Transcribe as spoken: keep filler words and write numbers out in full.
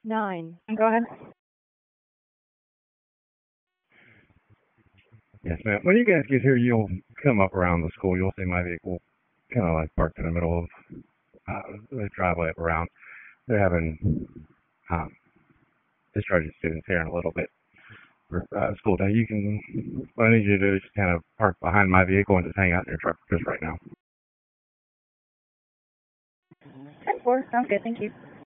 nine. Go ahead. Yes, ma'am. When you guys get here, you'll come up around the school. You'll see my vehicle kind of like parked in the middle of uh, the driveway up around. They're having um, discharging students here in a little bit for uh, school day. You can, what I need you to do is just kind of park behind my vehicle and just hang out in your truck just right now. ten four. Sounds good. Thank you.